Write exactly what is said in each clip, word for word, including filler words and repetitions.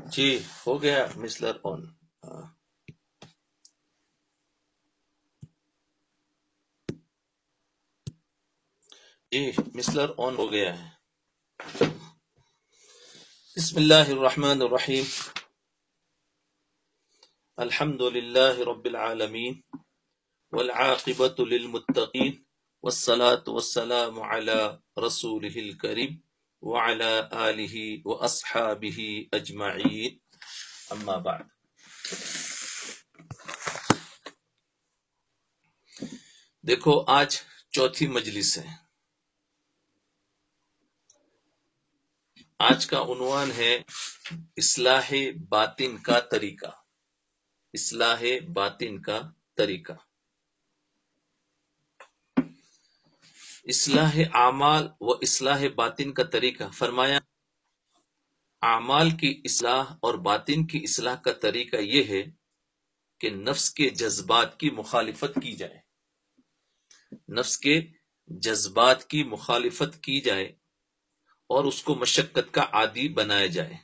جی ہو گیا مسلر آن. جی مسلر آن ہو گیا ہے. بسم اللہ الرحمن الرحیم. الحمد للہ رب العالمین والعاقبۃ للمتقین والصلاة والسلام علی رسولہ الکریم وعلی آلہ واصحابہ اجمعین. اما بعد. دیکھو آج چوتھی مجلس ہے. آج کا عنوان ہے اصلاح باطن کا طریقہ. اصلاح باطن کا طریقہ. اصلاح اعمال و اصلاح باطن کا طریقہ. فرمایا اعمال کی اصلاح اور باطن کی اصلاح کا طریقہ یہ ہے کہ نفس کے جذبات کی مخالفت کی جائے. نفس کے جذبات کی مخالفت کی جائے اور اس کو مشقت کا عادی بنایا جائے.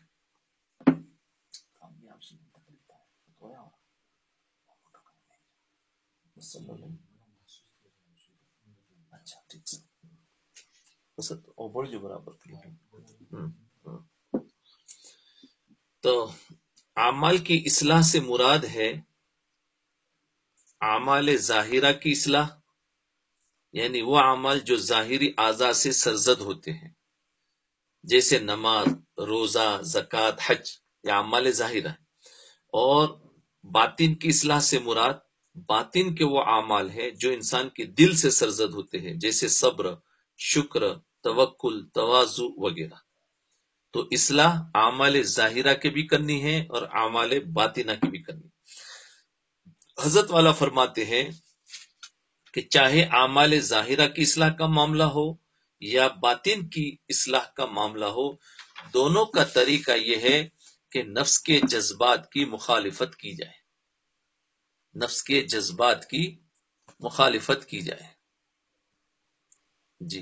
تو اعمال کی اصلاح سے مراد ہے اعمال ظاہرہ کی اصلاح، یعنی وہ اعمال جو ظاہری اعضاء سے سرزد ہوتے ہیں، جیسے نماز، روزہ، زکوٰۃ، حج، یہ اعمال ظاہرہ ہے. اور باطن کی اصلاح سے مراد باطن کے وہ اعمال ہے جو انسان کے دل سے سرزد ہوتے ہیں، جیسے صبر، شکر، توکل، تواضع وغیرہ. تو اصلاح اعمال ظاہرہ کے بھی کرنی ہے اور اعمال باطنہ کی بھی کرنی ہے. حضرت والا فرماتے ہیں کہ چاہے اعمال ظاہرہ کی اصلاح کا معاملہ ہو یا باطن کی اصلاح کا معاملہ ہو، دونوں کا طریقہ یہ ہے کہ نفس کے جذبات کی مخالفت کی جائے. نفس کے جذبات کی مخالفت کی جائے. جی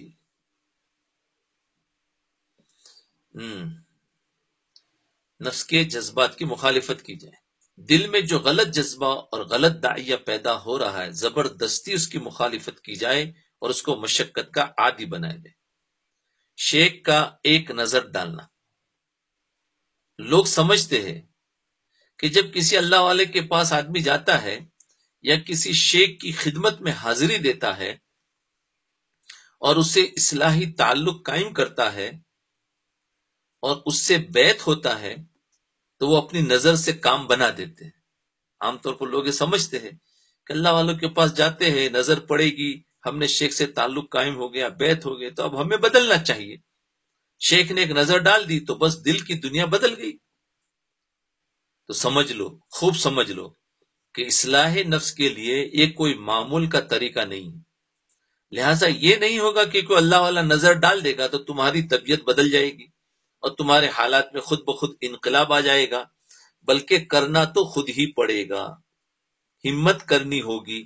ہم نفس کے جذبات کی مخالفت کی جائے. دل میں جو غلط جذبہ اور غلط داعیہ پیدا ہو رہا ہے، زبردستی اس کی مخالفت کی جائے اور اس کو مشقت کا عادی بنایا جائے. شیخ کا ایک نظر ڈالنا. لوگ سمجھتے ہیں کہ جب کسی اللہ والے کے پاس آدمی جاتا ہے یا کسی شیخ کی خدمت میں حاضری دیتا ہے اور اس سے اصلاحی تعلق قائم کرتا ہے اور اس سے بیعت ہوتا ہے تو وہ اپنی نظر سے کام بنا دیتے ہیں. عام طور پر لوگ یہ سمجھتے ہیں کہ اللہ والوں کے پاس جاتے ہیں، نظر پڑے گی، ہم نے شیخ سے تعلق قائم ہو گیا، بیعت ہو گیا، تو اب ہمیں بدلنا چاہیے. شیخ نے ایک نظر ڈال دی تو بس دل کی دنیا بدل گئی. تو سمجھ لو، خوب سمجھ لو کہ اصلاح نفس کے لیے یہ کوئی معمول کا طریقہ نہیں ہے. لہٰذا یہ نہیں ہوگا کہ کوئی اللہ والا نظر ڈال دے گا تو تمہاری طبیعت بدل جائے گی اور تمہارے حالات میں خود بخود انقلاب آ جائے گا، بلکہ کرنا تو خود ہی پڑے گا. ہمت کرنی ہوگی،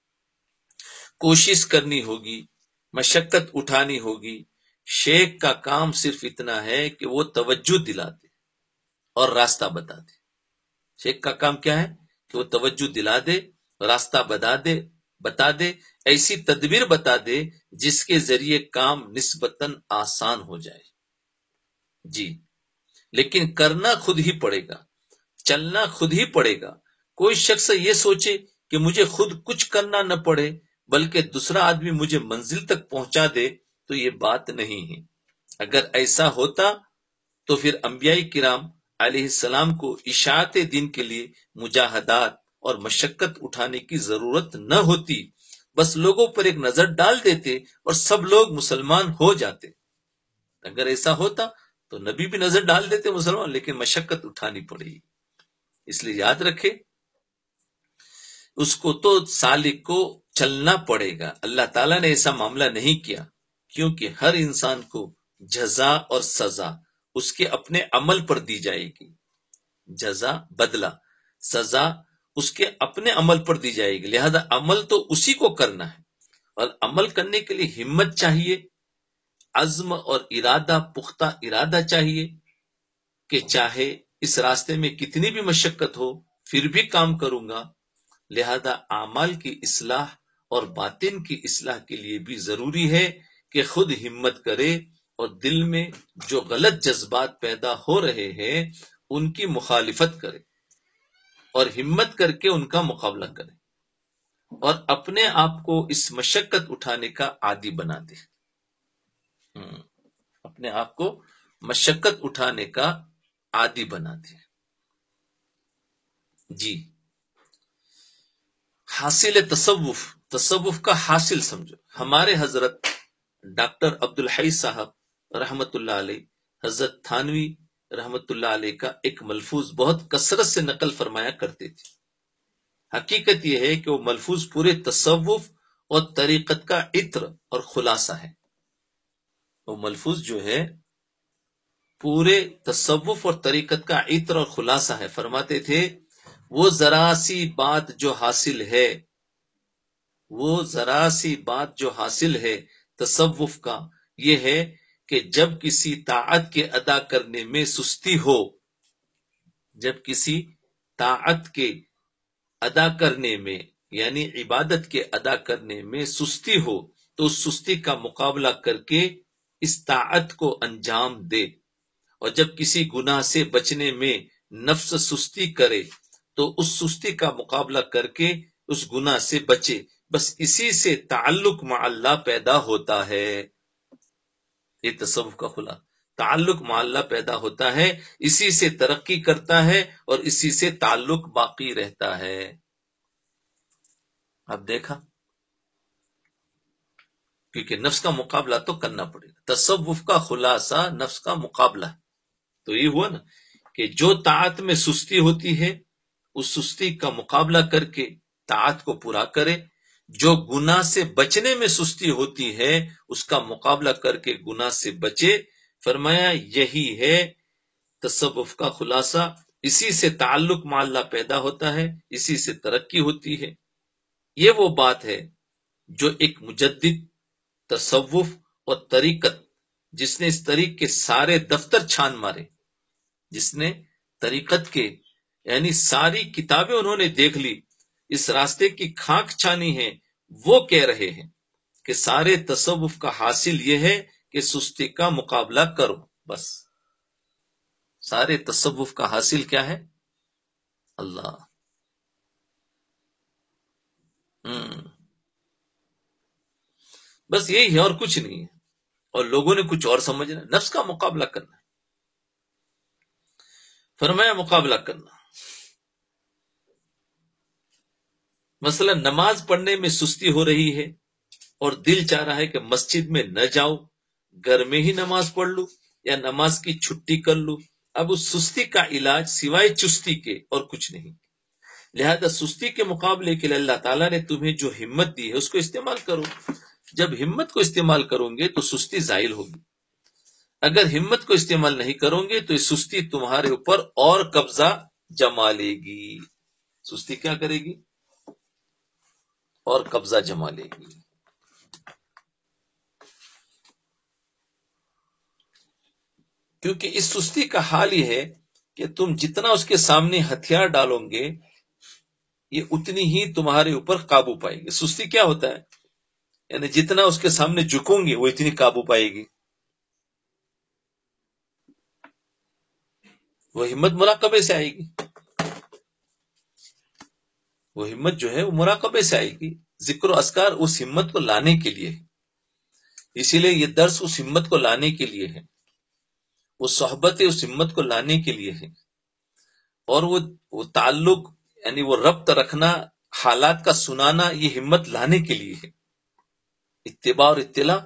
کوشش کرنی ہوگی، مشقت اٹھانی ہوگی. شیخ کا کام صرف اتنا ہے کہ وہ توجہ دلا دے اور راستہ بتا دے. شیخ کا کام کیا ہے کہ وہ توجہ دلا دے، راستہ بتا دے بتا دے ایسی تدبیر بتا دے جس کے ذریعے کام نسبتاً آسان ہو جائے. جی لیکن کرنا خود ہی پڑے گا، چلنا خود ہی پڑے گا. کوئی شخص یہ سوچے کہ مجھے خود کچھ کرنا نہ پڑے بلکہ دوسرا آدمی مجھے منزل تک پہنچا دے، تو یہ بات نہیں ہے. اگر ایسا ہوتا تو پھر انبیاء کرام علیہ السلام کو اشاعت دین کے لیے مجاہدات اور مشقت اٹھانے کی ضرورت نہ ہوتی. بس لوگوں پر ایک نظر ڈال دیتے اور سب لوگ مسلمان ہو جاتے. اگر ایسا ہوتا تو نبی بھی نظر ڈال دیتے مسلمان، لیکن مشقت اٹھانی پڑے گی. اس لیے یاد رکھے اس کو تو سالک کو چلنا پڑے گا. اللہ تعالیٰ نے ایسا معاملہ نہیں کیا، کیونکہ ہر انسان کو جزا اور سزا اس کے اپنے عمل پر دی جائے گی. جزا بدلہ، سزا اس کے اپنے عمل پر دی جائے گی. لہذا عمل تو اسی کو کرنا ہے، اور عمل کرنے کے لیے ہمت چاہیے، عزم اور ارادہ، پختہ ارادہ چاہیے کہ چاہے اس راستے میں کتنی بھی مشقت ہو پھر بھی کام کروں گا، لہذا اعمال کی اصلاح اور باطن کی اصلاح کے لیے بھی ضروری ہے کہ خود ہمت کرے اور دل میں جو غلط جذبات پیدا ہو رہے ہیں ان کی مخالفت کرے اور ہمت کر کے ان کا مقابلہ کرے اور اپنے آپ کو اس مشقت اٹھانے کا عادی بنا دے۔ اپنے آپ کو مشقت اٹھانے کا عادی بنا دے۔ جی، حاصل تصوف، تصوف کا حاصل سمجھو۔ ہمارے حضرت ڈاکٹر عبدالحی صاحب رحمت اللہ علیہ، حضرت تھانوی رحمت اللہ علیہ کا ایک ملفوظ بہت کثرت سے نقل فرمایا کرتے تھے۔ حقیقت یہ ہے کہ وہ ملفوظ پورے تصوف اور طریقت کا عطر اور خلاصہ ہے۔ وہ ملفوظ جو ہے پورے تصوف اور طریقت کا عطر اور خلاصہ ہے۔ فرماتے تھے وہ ذرا سی بات جو حاصل ہے، وہ ذرا سی بات جو حاصل ہے تصوف کا، یہ ہے کہ جب کسی طاعت کے ادا کرنے میں سستی ہو، جب کسی طاعت کے ادا کرنے میں یعنی عبادت کے ادا کرنے میں سستی ہو تو اس سستی کا مقابلہ کر کے اس طاعت کو انجام دے، اور جب کسی گناہ سے بچنے میں نفس سستی کرے تو اس سستی کا مقابلہ کر کے اس گناہ سے بچے۔ بس اسی سے تعلق مع اللہ پیدا ہوتا ہے۔ یہ تصوف کا خلا، تعلق مع اللہ پیدا ہوتا ہے، اسی سے ترقی کرتا ہے اور اسی سے تعلق باقی رہتا ہے۔ اب دیکھا، کیونکہ نفس کا مقابلہ تو کرنا پڑے گا۔ تصوف کا خلاصہ نفس کا مقابلہ، تو یہ ہوا نا کہ جو طاعت میں سستی ہوتی ہے اس سستی کا مقابلہ کر کے طاعت کو پورا کرے، جو گناہ سے بچنے میں سستی ہوتی ہے اس کا مقابلہ کر کے گناہ سے بچے۔ فرمایا یہی ہے تصوف کا خلاصہ، اسی سے تعلق مع اللہ پیدا ہوتا ہے، اسی سے ترقی ہوتی ہے۔ یہ وہ بات ہے جو ایک مجدد تصوف اور طریقت، جس نے اس طریق کے سارے دفتر چھان مارے، جس نے طریقت کے یعنی ساری کتابیں انہوں نے دیکھ لی، اس راستے کی کھانک چھانی ہے، وہ کہہ رہے ہیں کہ سارے تصوف کا حاصل یہ ہے کہ سستی کا مقابلہ کرو۔ بس سارے تصوف کا حاصل کیا ہے؟ اللہ۔ ہم بس یہی ہے اور کچھ نہیں ہے، اور لوگوں نے کچھ اور سمجھنا، نفس کا مقابلہ کرنا۔ فرمایا مقابلہ کرنا، مثلا نماز پڑھنے میں سستی ہو رہی ہے اور دل چاہ رہا ہے کہ مسجد میں نہ جاؤ، گھر میں ہی نماز پڑھ لوں یا نماز کی چھٹی کر لوں۔ اب اس سستی کا علاج سوائے چستی کے اور کچھ نہیں، لہذا سستی کے مقابلے کے لیے اللہ تعالیٰ نے تمہیں جو ہمت دی ہے اس کو استعمال کرو۔ جب ہمت کو استعمال کرو گے تو سستی زائل ہوگی، اگر ہمت کو استعمال نہیں کرو گے تو یہ سستی تمہارے اوپر اور قبضہ جما لے گی۔ سستی کیا کرے گی؟ اور قبضہ جما لے گی۔ کیونکہ اس سستی کا حال یہ ہے کہ تم جتنا اس کے سامنے ہتھیار ڈالو گے یہ اتنی ہی تمہارے اوپر قابو پائے گی۔ سستی کیا ہوتا ہے؟ یعنی جتنا اس کے سامنے جھکوں گے وہ اتنی قابو پائے گی۔ وہ ہمت مراقبے سے آئے گی، وہ ہمت جو ہے وہ مراقبے سے آئے گی۔ ذکر و اذکار اس ہمت کو لانے کے لیے ہے، اسی لیے یہ درس اس ہمت کو لانے کے لیے ہے، وہ صحبت اس ہمت کو لانے کے لیے ہے، اور وہ وہ تعلق یعنی وہ ربط رکھنا، حالات کا سنانا، یہ ہمت لانے کے لیے ہے۔ اتباع اور اطلاع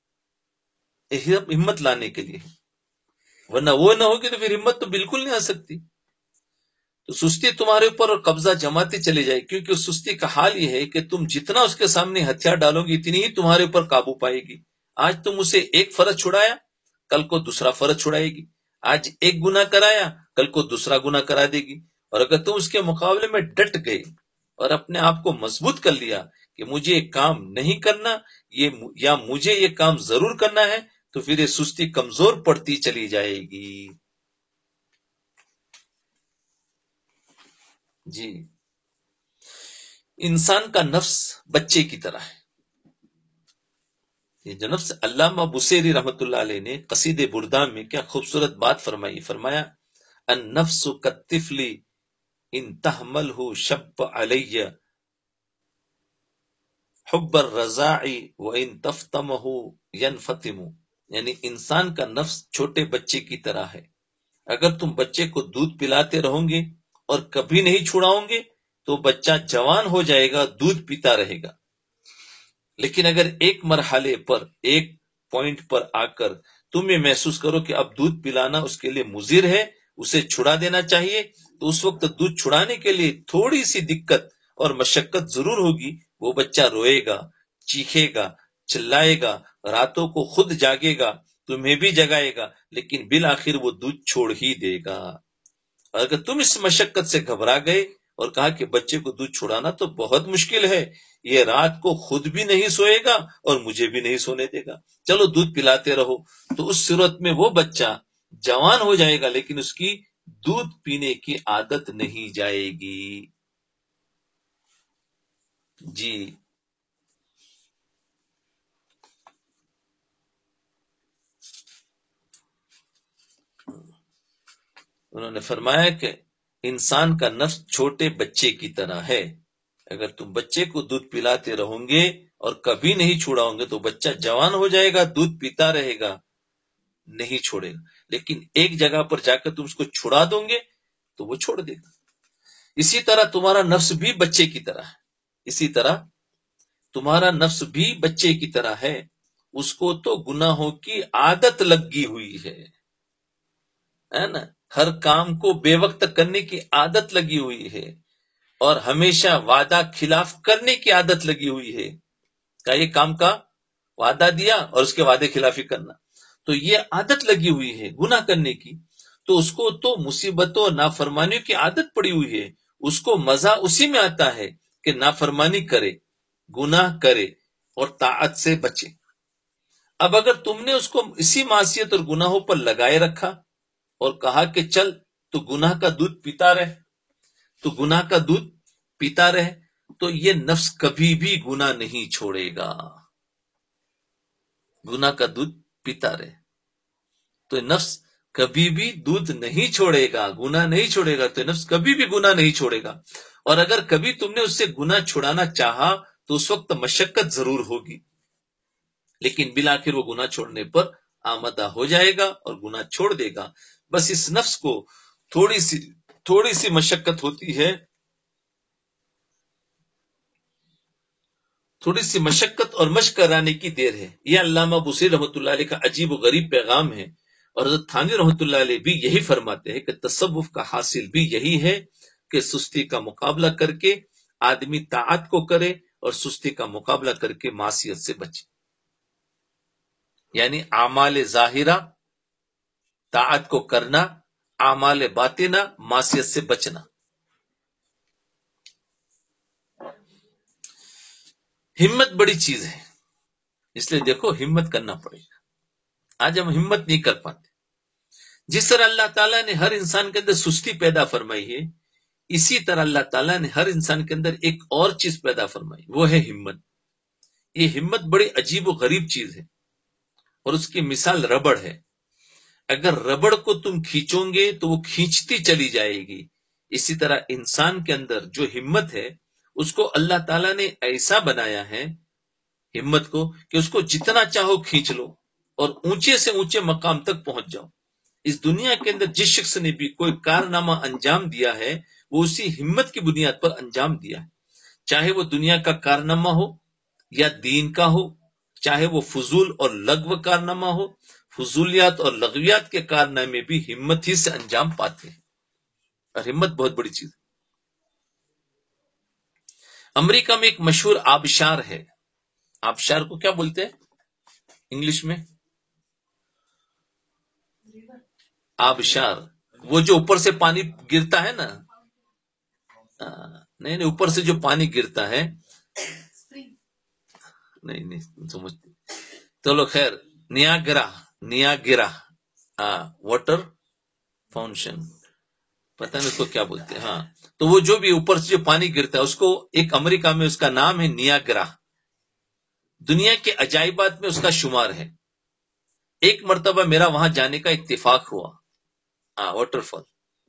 ہمت لانے کے لیے ہے، ورنہ وہ نہ ہوگی تو پھر ہمت تو بالکل نہیں آ سکتی۔ تو سستی تمہارے اوپر اور قبضہ جماتی چلی جائے، کیونکہ اس سستی کا حال یہ ہے کہ تم جتنا اس کے سامنے ہتھیار ڈالو گی اتنی ہی تمہارے اوپر قابو پائے گی۔ آج تم اسے ایک فرض چھڑایا، کل کو دوسرا فرض چھڑائے گی، آج ایک گناہ کرایا کل کو دوسرا گناہ کرا دے گی۔ اور اگر تم اس کے مقابلے میں ڈٹ گئے اور اپنے آپ کو مضبوط کر لیا کہ مجھے یہ کام نہیں کرنا، یہ یا مجھے یہ کام ضرور کرنا ہے، تو پھر یہ سستی کمزور پڑتی چلی جائے گی۔ جی انسان کا نفس بچے کی طرح ہے. یہ جو نفس، علامہ بصیری رحمت اللہ علیہ نے قصید بردان میں کیا خوبصورت بات فرمائی. فرمایا النفس کالطفل ان تحملہ شب علی حب الرضاع وان تفتمہ ینفتم. یعنی انسان کا نفس چھوٹے بچے کی طرح ہے. اگر تم بچے کو دودھ پلاتے رہو گے اور کبھی نہیں چھڑاؤ گے تو بچہ جوان ہو جائے گا، دودھ پیتا رہے گا. لیکن اگر ایک مرحلے پر، ایک پوائنٹ پر آ کر تم یہ محسوس کرو کہ اب دودھ پلانا اس کے لیے مضر ہے، اسے چھڑا دینا چاہیے، تو اس وقت دودھ چھڑانے کے لیے تھوڑی سی دقت اور مشقت ضرور ہوگی. وہ بچہ روئے گا، چیخے گا، چلائے گا، راتوں کو خود جاگے گا، تمہیں بھی جگائے گا، لیکن بالآخر وہ دودھ چھوڑ ہی دے گا. اور اگر تم اس مشقت سے گھبرا گئے اور کہا کہ بچے کو دودھ چھڑانا تو بہت مشکل ہے، یہ رات کو خود بھی نہیں سوئے گا اور مجھے بھی نہیں سونے دے گا، چلو دودھ پلاتے رہو، تو اس صورت میں وہ بچہ جوان ہو جائے گا لیکن اس کی دودھ پینے کی عادت نہیں جائے گی. جی انہوں نے فرمایا کہ انسان کا نفس چھوٹے بچے کی طرح ہے. اگر تم بچے کو دودھ پلاتے رہو گے اور کبھی نہیں چھوڑاؤ گے تو بچہ جوان ہو جائے گا، دودھ پیتا رہے گا، نہیں چھوڑے گا. لیکن ایک جگہ پر جا کر تم اس کو چھڑا دو گے تو وہ چھوڑ دے گا. اسی طرح تمہارا نفس بھی بچے کی طرح ہے. اسی طرح تمہارا نفس بھی بچے کی طرح ہے. اس کو تو گناہوں کی عادت لگی ہوئی ہے ہے نا. ہر کام کو بے وقت کرنے کی عادت لگی ہوئی ہے اور ہمیشہ وعدہ خلاف کرنے کی عادت لگی ہوئی ہے. کہ یہ کام کا وعدہ دیا اور اس کے وعدے خلافی کرنا، تو یہ عادت لگی ہوئی ہے گناہ کرنے کی. تو اس کو تو مصیبتوں اور نافرمانیوں کی عادت پڑی ہوئی ہے. اس کو مزہ اسی میں آتا ہے کہ نافرمانی کرے، گناہ کرے اور طاعت سے بچے. اب اگر تم نے اس کو اسی معصیت اور گناہوں پر لگائے رکھا اور کہا کہ چل تو گناہ کا دودھ پیتا رہ، تو گناہ کا دودھ پیتا رہ، تو یہ نفس کبھی بھی گناہ نہیں چھوڑے گا. گناہ کا دودھ پیتا رہے تو نفس کبھی بھی دودھ نہیں چھوڑے گا، گناہ نہیں چھوڑے گا، تو نفس کبھی بھی گناہ نہیں چھوڑے گا. اور اگر کبھی تم نے اس سے گناہ چھڑانا چاہا تو اس وقت مشقت ضرور ہوگی، لیکن بالآخر وہ گناہ چھوڑنے پر آمادہ ہو جائے گا اور گناہ چھوڑ دے گا. بس اس نفس کو تھوڑی سی تھوڑی سی مشقت ہوتی ہے، تھوڑی سی مشقت اور مشق کرانے کی دیر ہے. یہ علامہ بصیر رحمۃ اللہ علیہ کا عجیب و غریب پیغام ہے. اور حضرت تھانوی رحمۃ اللہ علیہ بھی یہی فرماتے ہیں کہ تصوف کا حاصل بھی یہی ہے کہ سستی کا مقابلہ کر کے آدمی طاعت کو کرے اور سستی کا مقابلہ کر کے معصیت سے بچے. یعنی اعمال ظاہرہ طاعت کو کرنا، اعمال باطنہ معصیت سے بچنا. ہمت بڑی چیز ہے، اس لیے دیکھو ہمت کرنا پڑے گا. آج ہم ہمت نہیں کر پاتے. جس طرح اللہ تعالیٰ نے ہر انسان کے اندر سستی پیدا فرمائی ہے، اسی طرح اللہ تعالیٰ نے ہر انسان کے اندر ایک اور چیز پیدا فرمائی، وہ ہے ہمت. یہ ہمت بڑی عجیب و غریب چیز ہے اور اس کی مثال ربڑ ہے. اگر ربڑ کو تم کھینچو گے تو وہ کھینچتی چلی جائے گی. اسی طرح انسان کے اندر جو ہمت ہے اس کو اللہ تعالیٰ نے ایسا بنایا ہے، ہمت کو، کہ اس کو جتنا چاہو کھینچ لو اور اونچے سے اونچے مقام تک پہنچ جاؤ. اس دنیا کے اندر جس شخص نے بھی کوئی کارنامہ انجام دیا ہے وہ اسی ہمت کی بنیاد پر انجام دیا ہے. چاہے وہ دنیا کا کارنامہ ہو یا دین کا ہو، چاہے وہ فضول اور لغو کارنامہ ہو. فضولیات اور لغویات کے کارنامے بھی ہمت ہی سے انجام پاتے ہیں، اور ہمت بہت بڑی چیز ہے. امریکہ میں ایک مشہور آبشار ہے. آبشار کو کیا بولتے ہیں انگلش میں؟ آبشار، وہ جو اوپر سے پانی گرتا ہے نا. نہیں نہیں، اوپر سے جو پانی گرتا ہے، نہیں نہیں سمجھتے. چلو خیر، نیاگرا نیاگرا واٹر فاؤنٹین. پتہ نہیں اس کو کیا بولتے ہیں، ہاں تو وہ جو بھی اوپر سے جو پانی گرتا ہے اس کو ایک امریکہ میں اس کا نام ہے نیاگرا، دنیا کے عجائبات میں اس کا شمار ہے۔ ایک مرتبہ میرا وہاں جانے کا اتفاق ہوا، ہاں واٹر فال،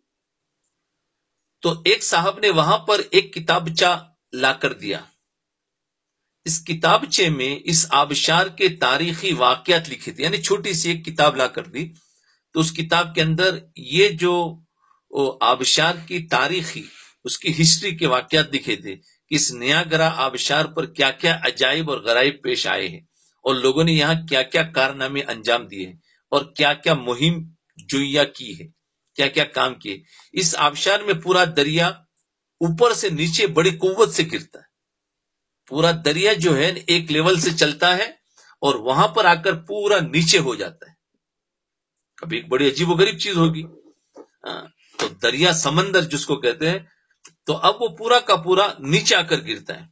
تو ایک صاحب نے وہاں پر ایک کتابچہ لا کر دیا، اس کتابچے میں اس آبشار کے تاریخی واقعات لکھے تھے، یعنی چھوٹی سی ایک کتاب لا کر دی، تو اس کتاب کے اندر یہ جو آبشار کی تاریخی اس کی ہسٹری کے واقعات لکھے تھے کہ اس نیاگرا آبشار پر کیا کیا عجائب اور غرائب پیش آئے ہیں، اور لوگوں نے یہاں کیا کیا کارنامے انجام دیے ہیں، اور کیا کیا مہم جویا کی ہے، کیا کیا کام کیے۔ اس آبشار میں پورا دریا اوپر سے نیچے بڑی قوت سے گرتا ہے، پورا دریا جو ہے ایک لیول سے چلتا ہے اور وہاں پر آ کر پورا نیچے ہو جاتا ہے۔ اب ایک بڑی عجیب و غریب چیز ہوگی، تو دریا سمندر جس کو کہتے ہیں، تو اب وہ پورا کا پورا نیچے آ کر گرتا ہے،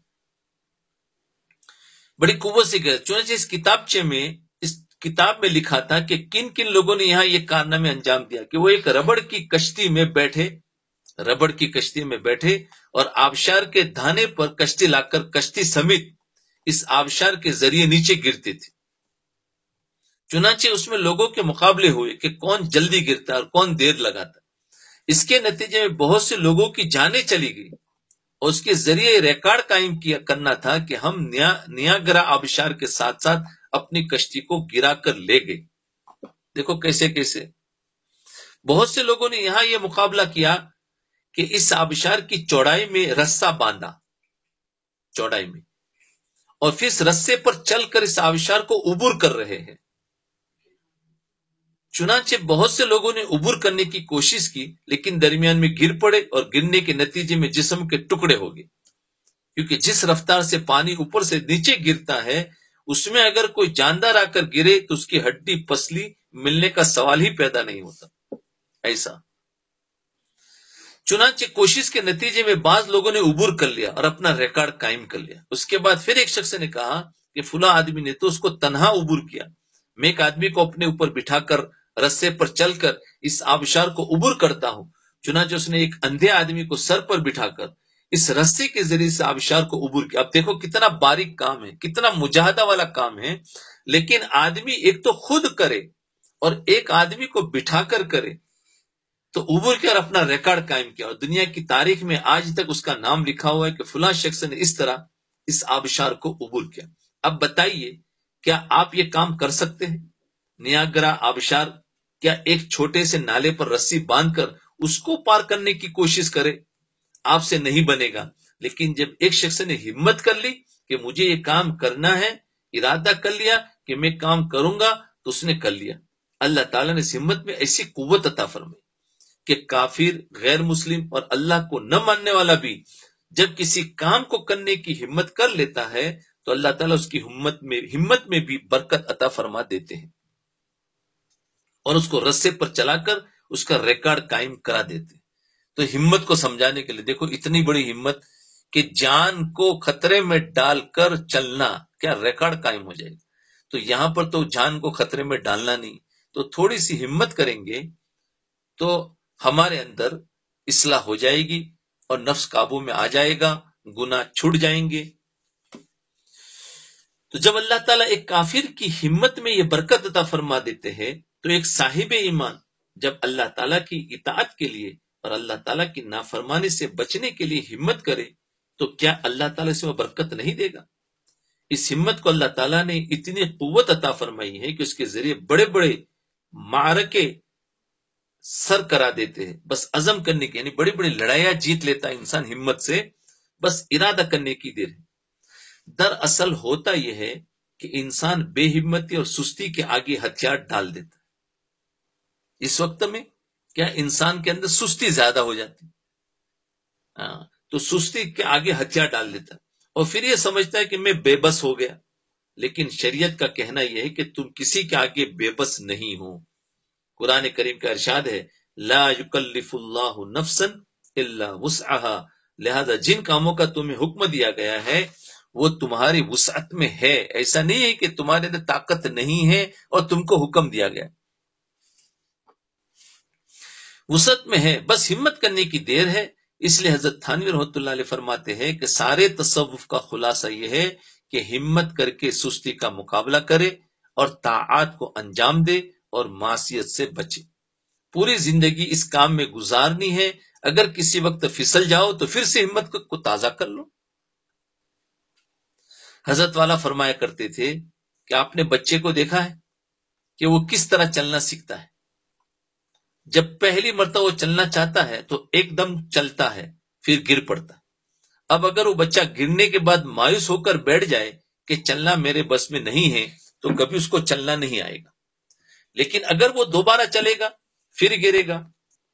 بڑی قوت سے گرتا ہے۔ چنانچہ اس کتابچے میں اس کتاب میں لکھا تھا کہ کن کن لوگوں نے یہاں یہ کارنامے انجام دیا، کہ وہ ایک ربڑ کی کشتی میں بیٹھے ربڑ کی کشتی میں بیٹھے اور آبشار کے دھانے پر کشتی لا کر کشتی سمیت اس آبشار کے ذریعے نیچے گرتے تھے۔ چنانچہ اس میں لوگوں کے مقابلے ہوئے کہ کون جلدی گرتا اور کون دیر لگاتا۔ اس کے نتیجے میں بہت سے لوگوں کی جانیں چلی گئی، اور اس کے ذریعے ریکارڈ قائم کیا کرنا تھا کہ ہم نیا نیاگرا آبشار کے ساتھ ساتھ اپنی کشتی کو گرا کر لے گئے۔ دیکھو کیسے کیسے بہت سے لوگوں نے یہاں یہ مقابلہ کیا کہ اس آبشار کی چوڑائی میں رسہ باندھا، چوڑائی میں، اور پھر اس رسے پر چل کر اس آبشار کو عبور کر رہے ہیں۔ چنانچہ بہت سے لوگوں نے عبور کرنے کی کوشش کی، لیکن درمیان میں گر پڑے اور گرنے کے نتیجے میں جسم کے ٹکڑے ہو گئے، کیونکہ جس رفتار سے پانی اوپر سے نیچے گرتا ہے اس میں اگر کوئی جاندار آ کر گرے تو اس کی ہڈی پسلی ملنے کا سوال ہی پیدا نہیں ہوتا، ایسا۔ چنانچہ کوشش کے نتیجے میں بعض لوگوں نے عبور کر لیا اور اپنا ریکارڈ قائم کر لیا۔ اس کے بعد پھر ایک شخص نے کہا کہ فلاں آدمی نے تو اس کو تنہا عبور کیا، میں ایک آدمی کو اپنے اوپر بٹھا کر رسے پر چل کر اس آبشار کو عبور کرتا ہوں۔ چنانچہ اس نے ایک اندھے آدمی کو سر پر بٹھا کر اس رسے کے ذریعے سے آبشار کو عبور کیا۔ اب دیکھو کتنا باریک کام ہے، کتنا مجاہدہ والا کام ہے، لیکن آدمی ایک تو خود کرے اور ایک آدمی کو بٹھا کر کرے، تو عبور کیا اور اپنا ریکارڈ قائم کیا، اور دنیا کی تاریخ میں آج تک اس کا نام لکھا ہوا ہے کہ فلاں شخص نے اس طرح اس آبشار کو عبور کیا۔ اب بتائیے کیا آپ یہ کام کر سکتے ہیں؟ نیاگرا آبشار کیا ایک چھوٹے سے نالے پر رسی باندھ کر اس کو پار کرنے کی کوشش کرے؟ آپ سے نہیں بنے گا۔ لیکن جب ایک شخص نے ہمت کر لی کہ مجھے یہ کام کرنا ہے، ارادہ کر لیا کہ میں کام کروں گا، تو اس نے کر لیا۔ اللہ تعالیٰ نے اس ہمت میں ایسی قوت عطا فرمائی کہ کافر، غیر مسلم اور اللہ کو نہ ماننے والا بھی جب کسی کام کو کرنے کی ہمت کر لیتا ہے تو اللہ تعالیٰ اس کی ہمت میں ہمت میں بھی برکت عطا فرما دیتے ہیں، اور اس کو رسے پر چلا کر اس کا ریکارڈ قائم کرا دیتے ہیں۔ تو ہمت کو سمجھانے کے لیے دیکھو اتنی بڑی ہمت کہ جان کو خطرے میں ڈال کر چلنا، کیا ریکارڈ قائم ہو جائے گا۔ تو یہاں پر تو جان کو خطرے میں ڈالنا نہیں، تو تھوڑی سی ہمت کریں گے تو ہمارے اندر اصلاح ہو جائے گی اور نفس قابو میں آ جائے گا، گناہ چھوٹ جائیں گے۔ تو جب اللہ تعالیٰ ایک کافر کی ہمت میں یہ برکت عطا فرما دیتے ہیں تو ایک صاحب ایمان جب اللہ تعالیٰ کی اطاعت کے لیے اور اللہ تعالیٰ کی نافرمانی سے بچنے کے لیے ہمت کرے تو کیا اللہ تعالیٰ سے وہ برکت نہیں دے گا؟ اس ہمت کو اللہ تعالیٰ نے اتنی قوت عطا فرمائی ہے کہ اس کے ذریعے بڑے بڑے معرکے سر کرا دیتے ہیں، بس عزم کرنے کی، یعنی بڑی بڑی لڑائیاں جیت لیتا ہے انسان ہمت سے، بس ارادہ کرنے کی دیر ہے۔ دراصل ہوتا یہ ہے کہ انسان بے ہمتی اور سستی کے آگے ہتھیار ڈال دیتا ہے۔ اس وقت میں کیا انسان کے اندر سستی زیادہ ہو جاتی، ہاں تو سستی کے آگے ہتھیار ڈال دیتا ہے اور پھر یہ سمجھتا ہے کہ میں بے بس ہو گیا۔ لیکن شریعت کا کہنا یہ ہے کہ تم کسی کے آگے بے بس نہیں ہو۔ قرآن کریم کا ارشاد ہے لا یکلف اللہ نفسا الا وسعها، لہذا جن کاموں کا تمہیں حکم دیا گیا ہے وہ تمہاری وسعت میں ہے، ایسا نہیں ہے کہ تمہارے اندر طاقت نہیں ہے اور تم کو حکم دیا گیا۔ وسعت میں ہے، بس ہمت کرنے کی دیر ہے۔ اس لیے حضرت تھانوی رحمۃ اللہ علیہ فرماتے ہیں کہ سارے تصوف کا خلاصہ یہ ہے کہ ہمت کر کے سستی کا مقابلہ کرے اور طاعات کو انجام دے اور معصیت سے بچے۔ پوری زندگی اس کام میں گزارنی ہے، اگر کسی وقت پھسل جاؤ تو پھر سے ہمت کو تازہ کر لو۔ حضرت والا فرمایا کرتے تھے کہ آپ نے بچے کو دیکھا ہے کہ وہ کس طرح چلنا سیکھتا ہے؟ جب پہلی مرتبہ وہ چلنا چاہتا ہے تو ایک دم چلتا ہے، پھر گر پڑتا ہے۔ اب اگر وہ بچہ گرنے کے بعد مایوس ہو کر بیٹھ جائے کہ چلنا میرے بس میں نہیں ہے تو کبھی اس کو چلنا نہیں آئے گا۔ لیکن اگر وہ دوبارہ چلے گا، پھر گرے گا،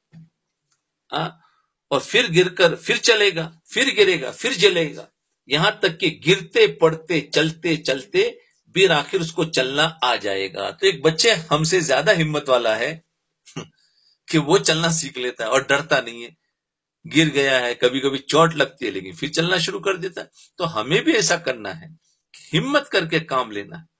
اور پھر گر کر پھر چلے گا، پھر گرے گا، پھر جلے گا، یہاں تک کہ گرتے پڑتے چلتے چلتے پھر آخر اس کو چلنا آ جائے گا۔ تو ایک بچے ہم سے زیادہ ہمت والا ہے کہ وہ چلنا سیکھ لیتا ہے اور ڈرتا نہیں ہے۔ گر گیا ہے، کبھی کبھی چوٹ لگتی ہے، لیکن پھر چلنا شروع کر دیتا ہے۔ تو ہمیں بھی ایسا کرنا ہے، ہمت کر کے کام لینا ہے۔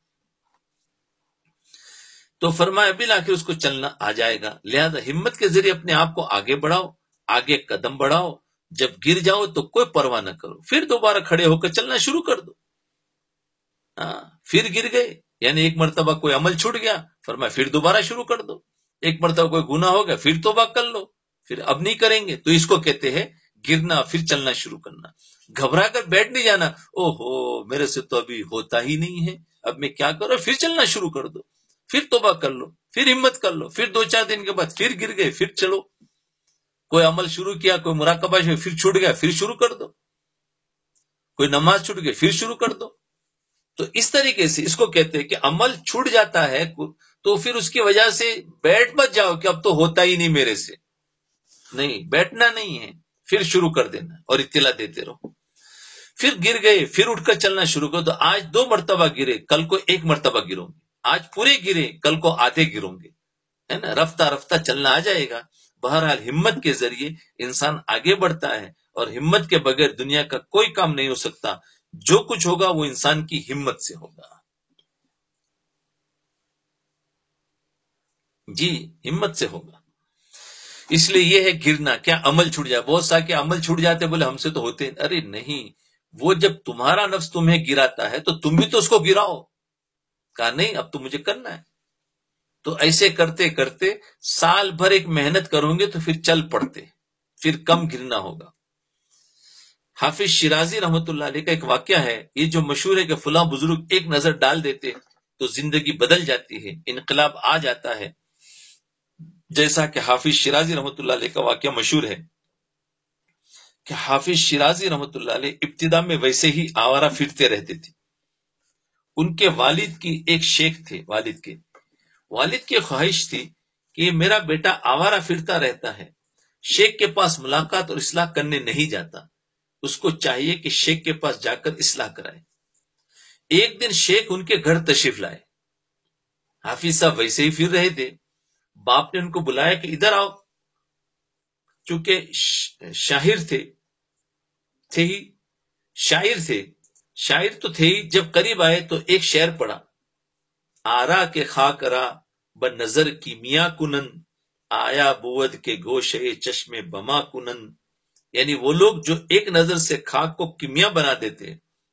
تو فرمایا بالآخر اس کو چلنا آ جائے گا۔ لہذا ہمت کے ذریعے اپنے آپ کو آگے بڑھاؤ، آگے قدم بڑھاؤ۔ جب گر جاؤ تو کوئی پرواہ نہ کرو، پھر دوبارہ کھڑے ہو کر چلنا شروع کر دو۔ پھر گر گئے یعنی ایک مرتبہ کوئی عمل چھوٹ گیا، فرمایا پھر دوبارہ شروع کر دو۔ ایک مرتبہ کوئی گناہ ہو گیا، پھر توبہ کر لو، پھر اب نہیں کریں گے۔ تو اس کو کہتے ہیں گرنا پھر چلنا شروع کرنا۔ گھبرا کر بیٹھ نہیں جانا، او ہو میرے سے تو ابھی ہوتا ہی نہیں ہے، اب میں کیا کروں، پھر چلنا شروع کر دو، پھر توبہ کر لو، پھر ہمت کر لو، پھر دو چار دن کے بعد پھر گر گئے، پھر چلو۔ کوئی عمل شروع کیا، کوئی مراقبہ پھر چھوٹ گیا، پھر شروع کر دو۔ کوئی نماز چھوٹ گئی، پھر شروع کر دو۔ تو اس طریقے سے اس کو کہتے ہیں کہ عمل چھوٹ جاتا ہے تو پھر اس کی وجہ سے بیٹھ مت جاؤ کہ اب تو ہوتا ہی نہیں میرے سے، نہیں، بیٹھنا نہیں ہے، پھر شروع کر دینا اور اطلاع دیتے رہو۔ پھر گر گئے، پھر اٹھ کر چلنا شروع کرو۔ تو آج دو مرتبہ گرے، کل کو ایک مرتبہ گروں گے، آج پورے گرے، کل کو آدھے گروں گے، ہے نا، رفتہ رفتہ چلنا آ جائے گا۔ بہرحال ہمت کے ذریعے انسان آگے بڑھتا ہے، اور ہمت کے بغیر دنیا کا کوئی کام نہیں ہو سکتا۔ جو کچھ ہوگا وہ انسان کی ہمت سے ہوگا۔ جی، ہمت سے ہوگا۔ اس لیے یہ ہے گرنا، کیا عمل چھوٹ جائے۔ بہت سا کہ عمل چھوٹ جاتے بولے ہم سے تو ہوتے، ارے نہیں، وہ جب تمہارا نفس تمہیں گراتا ہے تو تم بھی تو اس کو گراؤ۔ کہا نہیں، اب تو مجھے کرنا ہے۔ تو ایسے کرتے کرتے سال بھر ایک محنت کروں گے تو پھر چل پڑتے، پھر کم گرنا ہوگا۔ حافظ شیرازی رحمت اللہ علیہ کا ایک واقعہ ہے، یہ جو مشہور ہے کہ فلاں بزرگ ایک نظر ڈال دیتے تو زندگی بدل جاتی ہے، انقلاب آ جاتا ہے۔ جیسا کہ حافظ شیرازی رحمت اللہ علیہ کا واقعہ مشہور ہے کہ حافظ شیرازی رحمت اللہ علیہ ابتدا میں ویسے ہی آوارہ پھرتے رہتے تھے۔ ان کے والد کی ایک شیخ تھے، والد کے والد کی خواہش تھی کہ میرا بیٹا آوارہ پھرتا رہتا ہے، شیخ کے پاس ملاقات اور اصلاح کرنے نہیں جاتا، اس کو چاہیے کہ شیخ کے پاس جا کر اصلاح کرائے۔ ایک دن شیخ ان کے گھر تشریف لائے، حافظ صاحب ویسے ہی پھر رہے تھے۔ باپ نے ان کو بلایا کہ ادھر آؤ، چونکہ شاعر تھے تھے ہی شاعر تھے شاعر تو تھے ہی۔ جب قریب آئے تو ایک شعر پڑھا، آرا کے خاک را بن نظر کی میاں کنن، آیا بود کے گوشے چشم بما کنن۔ یعنی وہ لوگ جو ایک نظر سے خاک کو کیمیا بنا دیتے،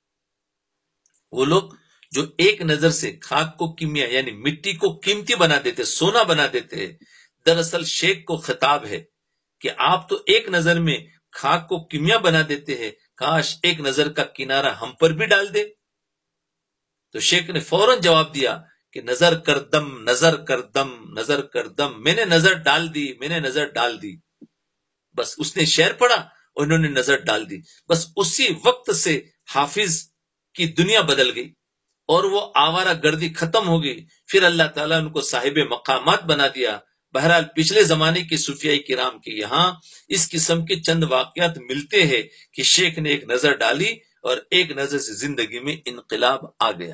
وہ لوگ جو ایک نظر سے خاک کو کیمیا یعنی مٹی کو قیمتی بنا دیتے، سونا بنا دیتے ہیں۔ دراصل شیخ کو خطاب ہے کہ آپ تو ایک نظر میں خاک کو کیمیا بنا دیتے ہیں، کاش ایک نظر کا کنارہ ہم پر بھی ڈال دے۔ تو شیخ نے فوراً جواب دیا کہ نظر کر دم، نظر کر دم، نظر کر دم، میں نے نظر ڈال دی، میں نے نظر ڈال دی۔ بس اس نے شعر پڑھا، انہوں نے نظر ڈال دی۔ بس اسی وقت سے حافظ کی دنیا بدل گئی اور وہ آوارہ گردی ختم ہو گئی۔ پھر اللہ تعالیٰ ان کو صاحب مقامات بنا دیا۔ بہرحال پچھلے زمانے کے صوفیائی کرام کے یہاں اس قسم کے چند واقعات ملتے ہیں کہ شیخ نے ایک نظر ڈالی اور ایک نظر سے زندگی میں انقلاب آ گیا۔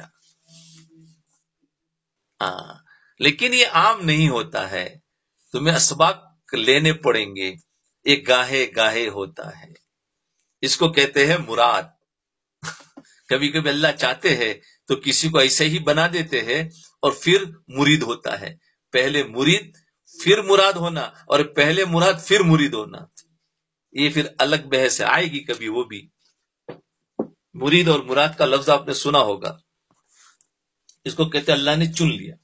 آہ لیکن یہ عام نہیں ہوتا ہے، تمہیں اسباق لینے پڑیں گے، یہ گاہے گاہے ہوتا ہے۔ اس کو کہتے ہیں مراد۔ کبھی کبھی اللہ چاہتے ہیں تو کسی کو ایسے ہی بنا دیتے ہیں اور پھر مرید ہوتا ہے۔ پہلے مرید پھر مراد ہونا اور پہلے مراد پھر مرید ہونا، یہ پھر الگ بحث ہے، آئے گی کبھی وہ بھی۔ مرید اور مراد کا لفظ آپ نے سنا ہوگا، اس کو کہتے ہیں اللہ نے چن لیا۔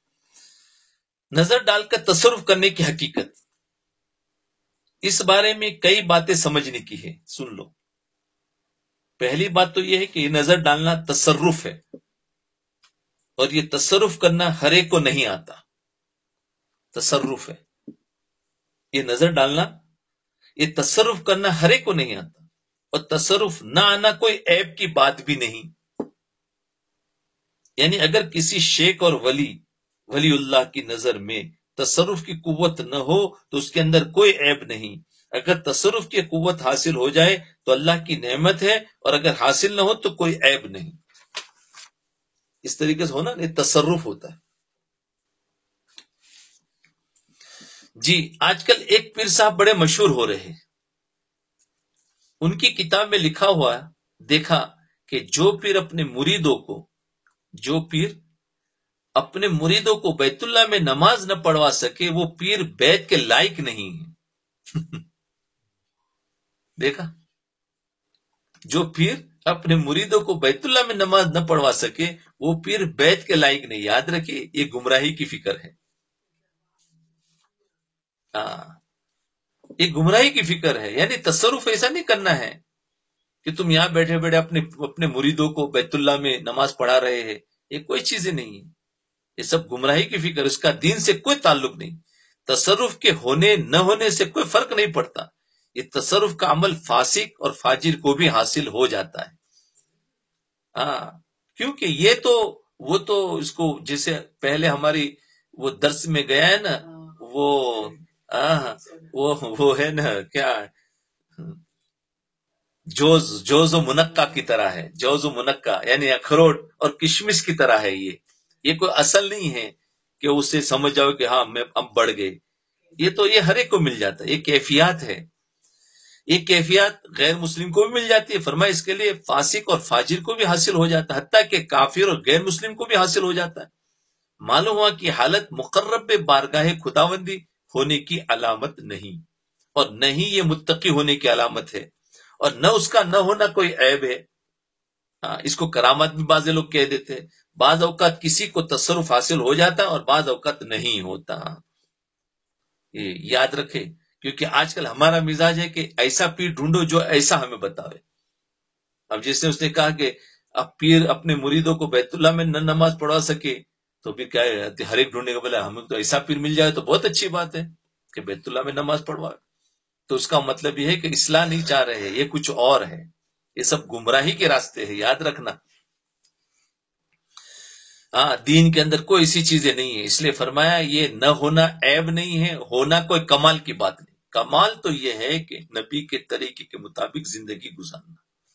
نظر ڈال کر تصرف کرنے کی حقیقت، اس بارے میں کئی باتیں سمجھنے کی ہے، سن لو۔ پہلی بات تو یہ ہے کہ یہ نظر ڈالنا تصرف ہے، اور یہ تصرف کرنا ہر ایک کو نہیں آتا، تصرف ہے یہ نظر ڈالنا، یہ تصرف کرنا ہر ایک کو نہیں آتا، اور تصرف نہ آنا کوئی عیب کی بات بھی نہیں۔ یعنی اگر کسی شیخ اور ولی ولی اللہ کی نظر میں تصرف کی قوت نہ ہو تو اس کے اندر کوئی عیب نہیں، اگر تصرف کی قوت حاصل ہو جائے تو اللہ کی نعمت ہے، اور اگر حاصل نہ ہو تو کوئی عیب نہیں۔ اس طریقے سے ہونا یہ تصرف ہوتا ہے۔ جی آج کل ایک پیر صاحب بڑے مشہور ہو رہے ہیں، ان کی کتاب میں لکھا ہوا دیکھا کہ جو پیر اپنے مریدوں کو جو پیر اپنے مریدوں کو بیت اللہ میں نماز نہ پڑھوا سکے وہ پیر بیت کے لائق نہیں ہے۔ دیکھا، جو پیر اپنے مریدوں کو بیت اللہ میں نماز نہ پڑھوا سکے وہ پیر بیت کے لائق نہیں۔ یاد رکھیے یہ گمراہی کی فکر ہے، ہاں یہ گمراہی کی فکر ہے۔ یعنی تصرف ایسا نہیں کرنا ہے کہ تم یہاں بیٹھے بیٹھے اپنے اپنے مریدوں کو بیت اللہ میں نماز پڑھا رہے ہیں، یہ کوئی چیزیں نہیں ہے، یہ سب گمراہی کی فکر، اس کا دین سے کوئی تعلق نہیں۔ تصرف کے ہونے نہ ہونے سے کوئی فرق نہیں پڑتا، یہ تصرف کا عمل فاسق اور فاجر کو بھی حاصل ہو جاتا ہے۔ ہاں کیونکہ یہ تو وہ تو اس کو جیسے پہلے ہماری وہ درس میں گیا ہے نا، وہ آہ وہ وہ ہے نا کیا جوز جوز و منقع کی طرح ہے، جوز و منقع یعنی اخروٹ اور کشمش کی طرح ہے، یہ یہ کوئی اصل نہیں ہے کہ اسے سمجھ جاؤ کہ ہاں میں اب بڑھ گئے، یہ تو یہ ہر ایک کو مل جاتا ہے، یہ کیفیات ہے، یہ کیفیات غیر مسلم کو بھی مل جاتی ہے۔ فرمایا اس کے لیے فاسق اور فاجر کو بھی حاصل ہو جاتا ہے، حتیٰ کہ کافر اور غیر مسلم کو بھی حاصل ہو جاتا ہے۔ معلوم ہوا کہ حالت مقرب بارگاہ خداوندی ہونے کی علامت نہیں، اور نہ ہی یہ متقی ہونے کی علامت ہے، اور نہ اس کا نہ ہونا کوئی عیب ہے۔ ہاں اس کو کرامت بھی بعض لوگ کہہ دیتے ہیں۔ بعض اوقات کسی کو تصرف حاصل ہو جاتا ہے اور بعض اوقات نہیں ہوتا، یہ یاد رکھے، کیونکہ آج کل ہمارا مزاج ہے کہ ایسا پیر ڈھونڈو جو ایسا ہمیں بتاوے۔ اب جس نے اس نے کہا کہ اب پیر اپنے مریدوں کو بیت اللہ میں نہ نماز پڑھوا سکے تو پھر کیا ہے، ہر ایک ڈھونڈنے کا بولا ہمیں تو ایسا پیر مل جائے تو بہت اچھی بات ہے کہ بیت اللہ میں نماز پڑھوائے، تو اس کا مطلب یہ ہے کہ اصلاح نہیں چاہ رہے، یہ کچھ اور ہے، یہ سب گمراہی کے راستے ہیں، یاد رکھنا۔ ہاں دین کے اندر کوئی ایسی چیزیں نہیں ہے، اس لیے فرمایا یہ نہ ہونا عیب نہیں ہے، ہونا کوئی کمال کی بات نہیں۔ کمال تو یہ ہے کہ نبی کے طریقے کے مطابق زندگی گزارنا۔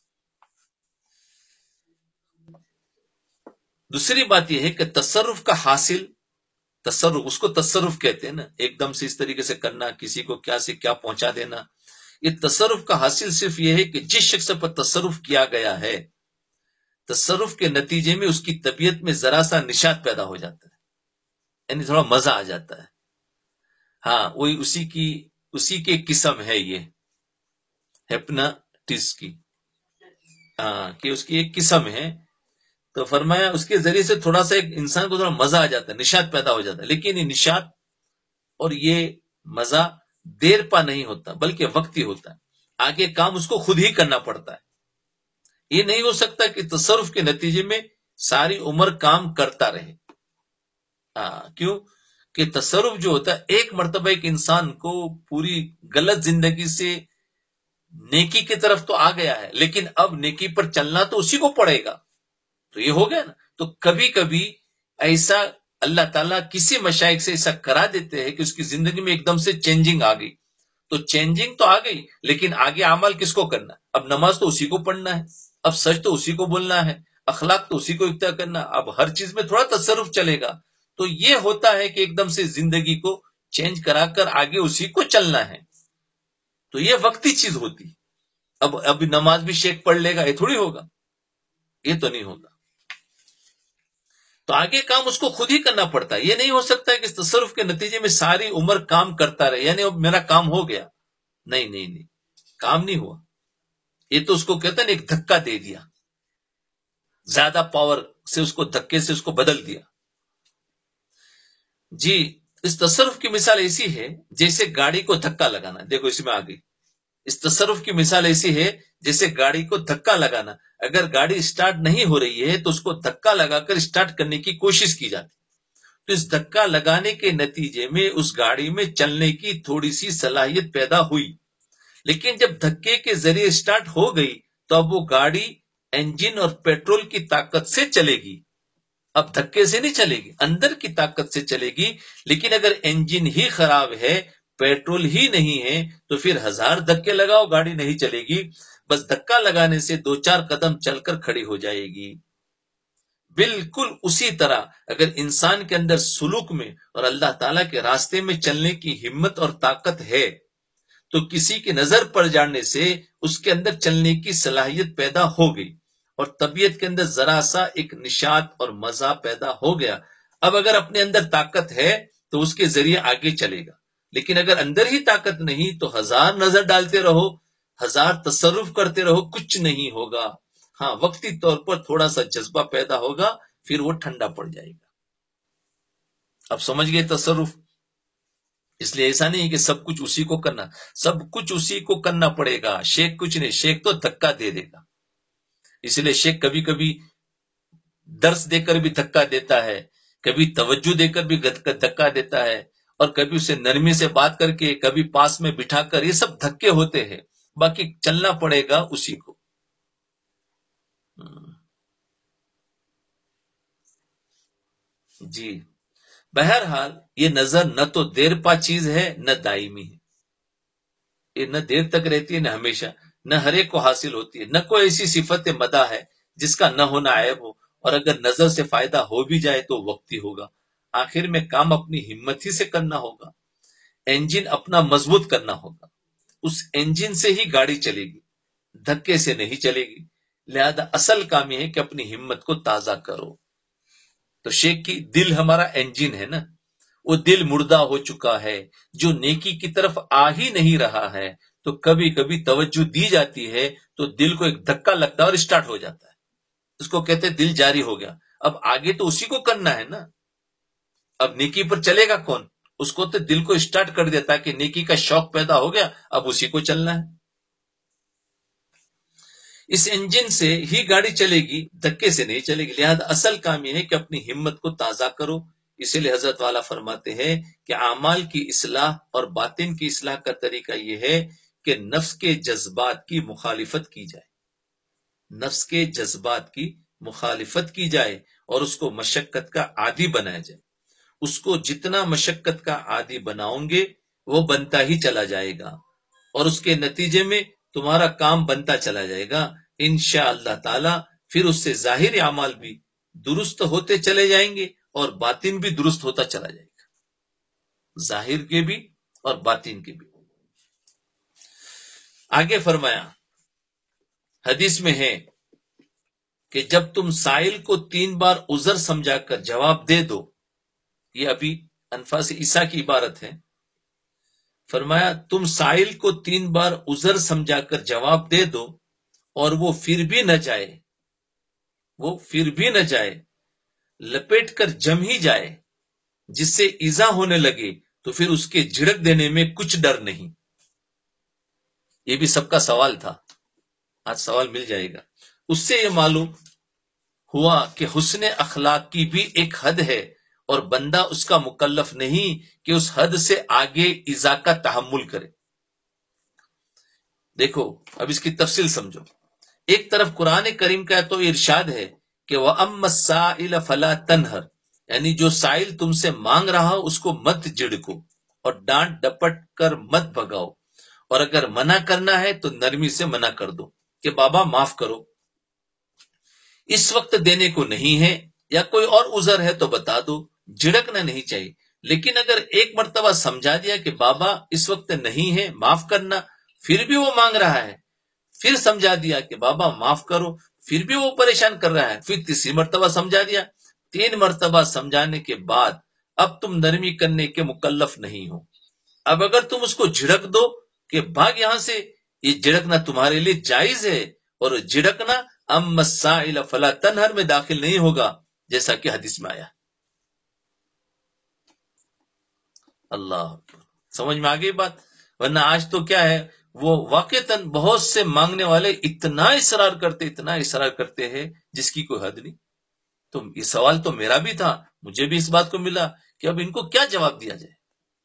دوسری بات یہ ہے کہ تصرف کا حاصل، تصرف اس کو تصرف کہتے ہیں نا، ایک دم سے اس طریقے سے کرنا، کسی کو کیا سے کیا پہنچا دینا، یہ تصرف کا حاصل صرف یہ ہے کہ جس شخص پر تصرف کیا گیا ہے، تصرف کے نتیجے میں اس کی طبیعت میں ذرا سا نشاط پیدا ہو جاتا ہے، یعنی تھوڑا مزہ آ جاتا ہے۔ ہاں وہی اسی کی اسی کی قسم ہے یہ ہیپناٹس کی، ہاں کہ اس کی ایک قسم ہے، تو فرمایا اس کے ذریعے سے تھوڑا سا ایک انسان کو تھوڑا مزہ آ جاتا ہے، نشاط پیدا ہو جاتا ہے، لیکن یہ نشاط اور یہ مزہ دیر پا نہیں ہوتا بلکہ وقتی ہوتا ہے، آگے کام اس کو خود ہی کرنا پڑتا ہے۔ یہ نہیں ہو سکتا کہ تصرف کے نتیجے میں ساری عمر کام کرتا رہے۔ ہاں کیوں کہ تصرف جو ہوتا ہے ایک مرتبہ ایک انسان کو پوری غلط زندگی سے نیکی کی طرف تو آ گیا ہے، لیکن اب نیکی پر چلنا تو اسی کو پڑے گا، تو یہ ہو گیا نا۔ تو کبھی کبھی ایسا اللہ تعالیٰ کسی مشائخ سے ایسا کرا دیتے ہیں کہ اس کی زندگی میں ایک دم سے چینجنگ آ گئی، تو چینجنگ تو آ گئی لیکن آگے عمل کس کو کرنا؟ اب نماز تو اسی کو پڑھنا ہے، اب سچ تو اسی کو بولنا ہے، اخلاق تو اسی کو اختیار کرنا، اب ہر چیز میں تھوڑا تصرف چلے گا، تو یہ ہوتا ہے کہ ایک دم سے زندگی کو چینج کرا کر آگے اسی کو چلنا ہے، تو یہ وقتی چیز ہوتی۔ اب ابھی نماز بھی شیخ پڑھ لے گا، یہ تھوڑی ہوگا، یہ تو نہیں ہوگا۔ تو تو آگے کام اس کو خود ہی کرنا پڑتا ہے. یہ نہیں ہو سکتا ہے کہ اس تصرف کے نتیجے میں ساری عمر کام کرتا رہے، یعنی اب میرا کام ہو گیا. نہیں نہیں نہیں، کام نہیں ہوا. یہ تو اس کو کہتا ہے نا ایک دھکا دے دیا، زیادہ پاور سے اس کو دھکے سے اس کو بدل دیا. جی اس تصرف کی مثال ایسی ہے جیسے گاڑی کو دھکا لگانا. دیکھو اس میں آ گئی. اس تصرف کی مثال ایسی ہے جیسے گاڑی کو دھکا لگانا. اگر گاڑی سٹارٹ نہیں ہو رہی ہے تو اس کو دھکا لگا کر سٹارٹ کرنے کی کوشش کی جاتی. تو اس دھکا لگانے کے نتیجے میں اس گاڑی میں چلنے کی تھوڑی سی صلاحیت پیدا ہوئی، لیکن جب دھکے کے ذریعے سٹارٹ ہو گئی تو اب وہ گاڑی انجن اور پیٹرول کی طاقت سے چلے گی. اب دھکے سے نہیں چلے گی، اندر کی طاقت سے چلے گی. لیکن اگر انجن ہی خراب ہے، پیٹرول ہی نہیں ہے، تو پھر ہزار دھکے لگاؤ گاڑی نہیں چلے گی. بس دھکا لگانے سے دو چار قدم چل کر کھڑی ہو جائے گی. بالکل اسی طرح اگر انسان کے اندر سلوک میں اور اللہ تعالیٰ کے راستے میں چلنے کی ہمت اور طاقت ہے تو کسی کی نظر پڑ جانے سے اس کے اندر چلنے کی صلاحیت پیدا ہو گئی اور طبیعت کے اندر ذرا سا ایک نشاط اور مزہ پیدا ہو گیا. اب اگر اپنے اندر طاقت ہے تو اس کے ذریعے آگے چلے گا، لیکن اگر اندر ہی طاقت نہیں تو ہزار نظر ڈالتے رہو، ہزار تصرف کرتے رہو، کچھ نہیں ہوگا. ہاں وقتی طور پر تھوڑا سا جذبہ پیدا ہوگا، پھر وہ ٹھنڈا پڑ جائے گا. اب سمجھ گئے تصرف؟ اس لیے ایسا نہیں کہ سب کچھ اسی کو کرنا، سب کچھ اسی کو کرنا پڑے گا. شیخ کچھ نہیں، شیخ تو دھکا دے دے گا. اس لیے شیخ کبھی کبھی درس دے کر بھی دھکا دیتا ہے، کبھی توجہ دے کر بھی دھکا دیتا ہے، اور کبھی اسے نرمی سے بات کر کے، کبھی پاس میں بٹھا کر. یہ سب دھکے ہوتے ہیں، باقی چلنا پڑے گا اسی کو. جی بہرحال یہ نظر نہ تو دیر پا چیز ہے نہ دائمی ہے. یہ نہ دیر تک رہتی ہے نہ ہمیشہ، نہ ہر ایک کو حاصل ہوتی ہے. نہ کوئی ایسی صفت مدح ہے جس کا نہ ہونا عیب ہو، اور اگر نظر سے فائدہ ہو بھی جائے تو وقتی ہوگا. آخر میں کام اپنی ہمت ہی سے کرنا ہوگا. انجن اپنا مضبوط کرنا ہوگا. اس انجن سے ہی گاڑی چلے گی، دھکے سے نہیں چلے گی. لہذا اصل کام یہ ہے کہ اپنی ہمت کو تازہ کرو. تو شیخ کی دل ہمارا انجن ہے نا، وہ دل مردہ ہو چکا ہے جو نیکی کی طرف آ ہی نہیں رہا ہے. تو کبھی کبھی توجہ دی جاتی ہے تو دل کو ایک دھکا لگتا ہے اور اسٹارٹ ہو جاتا ہے. اس کو کہتے ہیں دل جاری ہو گیا. اب آگے تو اسی کو کرنا ہے نا. اب نیکی پر چلے گا کون؟ اس کو تو دل کو اسٹارٹ کر دیتا کہ نیکی کا شوق پیدا ہو گیا، اب اسی کو چلنا ہے. اس انجن سے ہی گاڑی چلے گی، دھکے سے نہیں چلے گی. لہذا اصل کام یہ ہے کہ اپنی ہمت کو تازہ کرو. اسی لیے حضرت والا فرماتے ہیں کہ اعمال کی اصلاح اور باطن کی اصلاح کا طریقہ یہ ہے کہ نفس کے جذبات کی مخالفت کی جائے. نفس کے جذبات کی مخالفت کی جائے اور اس کو مشقت کا عادی بنایا جائے. اس کو جتنا مشقت کا عادی بناؤں گے وہ بنتا ہی چلا جائے گا، اور اس کے نتیجے میں تمہارا کام بنتا چلا جائے گا انشاء اللہ تعالی. پھر اس سے ظاہری اعمال بھی درست ہوتے چلے جائیں گے اور باطن بھی درست ہوتا چلا جائے گا، ظاہر کے بھی اور باطن کے بھی. آگے فرمایا حدیث میں ہے کہ جب تم سائل کو تین بار عذر سمجھا کر جواب دے دو، یہ ابھی انفاس عیسیٰ کی عبارت ہے. فرمایا تم سائل کو تین بار عذر سمجھا کر جواب دے دو اور وہ پھر بھی نہ جائے، وہ پھر بھی نہ جائے، لپیٹ کر جم ہی جائے، جس سے ایذا ہونے لگے، تو پھر اس کے جھڑک دینے میں کچھ ڈر نہیں. یہ بھی سب کا سوال تھا، آج سوال مل جائے گا. اس سے یہ معلوم ہوا کہ حسن اخلاق کی بھی ایک حد ہے اور بندہ اس کا مکلف نہیں کہ اس حد سے آگے ایذا کا تحمل کرے. دیکھو اب اس کی تفصیل سمجھو. ایک طرف قرآن کریم کا تو ارشاد ہے کہ وَأَمَّا السَّائِلَ فَلَا تَنْهَرْ، یعنی جو سائل تم سے مانگ رہا ہو اس کو مت جھڑکو اور ڈانٹ ڈپٹ کر مت بھگاؤ، اور اگر منع کرنا ہے تو نرمی سے منع کر دو کہ بابا معاف کرو، اس وقت دینے کو نہیں ہے، یا کوئی اور عذر ہے تو بتا دو. جھڑکنا نہیں چاہیے. لیکن اگر ایک مرتبہ سمجھا دیا کہ بابا اس وقت نہیں ہے معاف کرنا، پھر بھی وہ مانگ رہا ہے، پھر سمجھا دیا کہ بابا معاف کرو، پھر بھی وہ پریشان کر رہا ہے، پھر تیسری مرتبہ سمجھا دیا، تین مرتبہ سمجھانے کے بعد اب تم نرمی کرنے کے مکلف نہیں ہو. اب اگر تم اس کو جھڑک دو کہ بھاگ یہاں سے، یہ جھڑکنا تمہارے لیے جائز ہے، اور جھڑکنا اما السائل فلا تنہر میں داخل نہیں ہوگا، جیسا کہ حدیث میں آیا. اللہ سمجھ میں آگئی بات. ورنہ آج تو کیا ہے، وہ واقعتاً بہت سے مانگنے والے اتنا اصرار کرتے اتنا اصرار کرتے ہیں جس کی کوئی حد نہیں. تو یہ سوال تو میرا بھی تھا، مجھے بھی اس بات کو ملا کہ اب ان کو کیا جواب دیا جائے.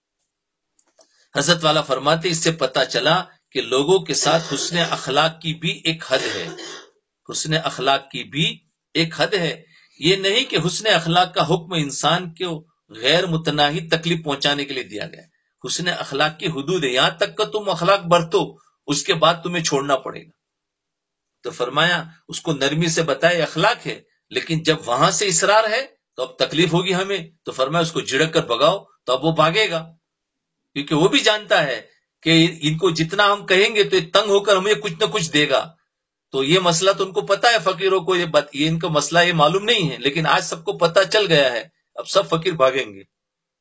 حضرت والا فرماتے اس سے پتا چلا کہ لوگوں کے ساتھ حسن اخلاق کی بھی ایک حد ہے. حسن اخلاق کی بھی ایک حد ہے. یہ نہیں کہ حسن اخلاق کا حکم انسان کو غیر متناہی تکلیف پہنچانے کے لیے دیا گیا. حسن اخلاق کی حدود ہے، یہاں تک کہ تم اخلاق برتو، اس کے بعد تمہیں چھوڑنا پڑے گا. تو فرمایا اس کو نرمی سے بتائے اخلاق ہے، لیکن جب وہاں سے اصرار ہے تو اب تکلیف ہوگی ہمیں. تو فرمایا اس کو جھڑک کر بگاؤ، تو اب وہ بھاگے گا، کیونکہ وہ بھی جانتا ہے کہ ان کو جتنا ہم کہیں گے تو یہ تنگ ہو کر ہمیں کچھ نہ کچھ دے گا. تو یہ مسئلہ تو ان کو پتا ہے، فقیروں کو یہ, بت... یہ ان کا مسئلہ یہ معلوم نہیں ہے، لیکن آج سب کو پتا چل گیا ہے، اب سب فقیر بھاگیں گے.